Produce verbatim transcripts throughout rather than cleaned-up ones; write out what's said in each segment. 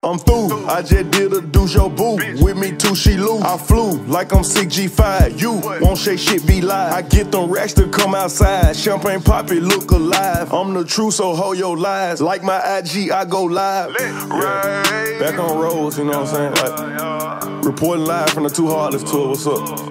I'm through, I just did a douche your boo. With me too, she loose. I flew like I'm sick G five. You won't shake shit, be live. I get them racks to come outside. Champagne pop it, look alive. I'm the truth, so hold your lies. Like my I G, I go live. Yeah. Back on roads, you know what I'm saying? Like, reporting live from the Too Heartless tour. What's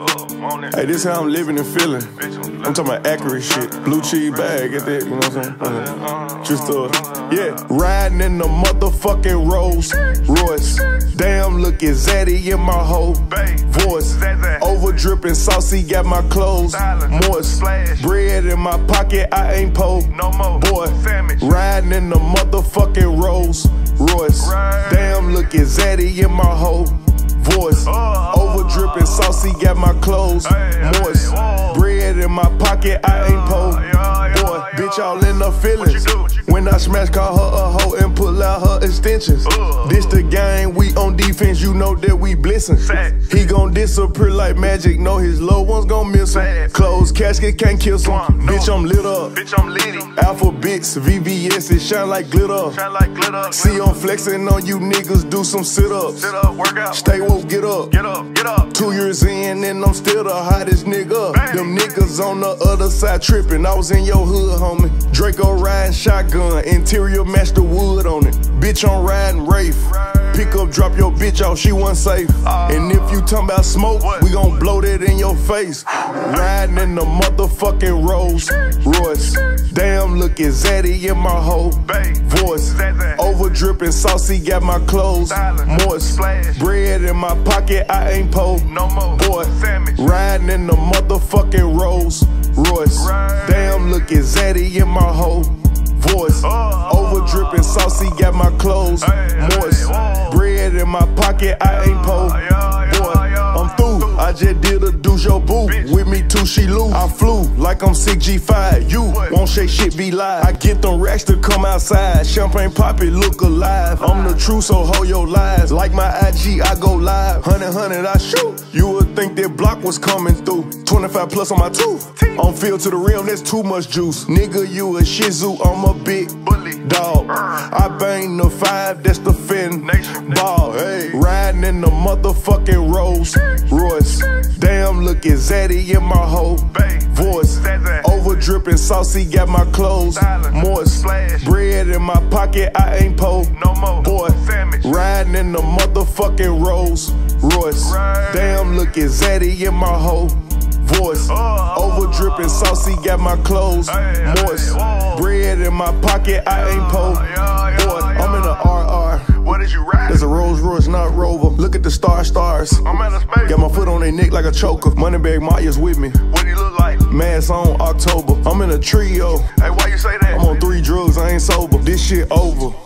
up? Hey, this how I'm living and feeling. I'm talking about accurate shit. Blue cheese bag, get that, you know what I'm saying? Just uh, yeah. Riding in the motherfucking Rolls Royce. Damn, looking zaddy in my whole voice. Over dripping saucy, got my clothes moist. Bread in my pocket, I ain't po. Boy, riding in the motherfucking Rolls Royce. Damn, looking zaddy in my whole voice. Over dripping saucy, got my clothes moist. Bread in my pocket, I ain't po. Boy, bitch, all in the feelings. When I smash, call her a hoe and pull out her extensions. This the game, we on defense, you know that we blissing. He gon' disappear like magic, know his loved ones gon' miss him. Closed casket can't kill some. Bitch, I'm lit up. Bitch, I'm litty. Alphabets, V V S, it shine like glitter. Shine like glitter. See, I'm flexing on you niggas, do some sit-ups. Sit up, work out. Stay woke, get up. Get up, get up. Two years in and I'm still the hottest nigga. Bang. Them niggas on the other side tripping. I was in your hood, homie. Draco riding shotgun, interior match the wood on it. Bitch, I'm riding Wraith. Pick up, drop your bitch off, she wasn't safe. Uh, and if you talking about smoke, what? We gon' blow that in your face. Riding in the motherfucking Rolls Royce. Damn, looking zaddy in my whole voice. Over dripping saucy, got my clothes moist. Bread in my pocket, I ain't po. Boy, riding in the motherfucking Rolls Royce. Damn, looking zaddy in my whole voice. Over dripping saucy, got my clothes moist. Bread in my pocket, I ain't po. Boy, I'm through, I just did a douche your boo. With me too, she loose. I flew like I'm sick G five. You won't shake shit, be live. I get them racks to come outside. Champagne pop it, look alive. I'm the truth, so hold your lies. Like my I G, I go live. Hundred, hundred, I shoot. You would think that block was coming through. twenty-five plus on my tooth. On field to the rim, that's too much juice. Nigga, you a shih tzu, I'm a big dog. I bang the five, that's the fin ball. Hey, riding in the motherfucking Rolls Royce. Damn, looking zaddy in my whole voice. Over dripping saucy, got my clothes moist. Bread in my pocket, I ain't po. Boy, riding in the motherfucking Rolls Royce. Damn, looking zaddy in my whole voice. Over dripping saucy, got my clothes moist. Bread in my pocket, I ain't po. Boy, I'm in a R R. What is you riding? There's a Rolls Royce, not Rover. Look at the star stars. I'm at a space. Got my foot on their neck like a choker. Moneybag Maya's with me. What do you look like? Mask on October. I'm in a trio. Hey, why you say that? I'm on three drugs, I ain't sober. This shit over.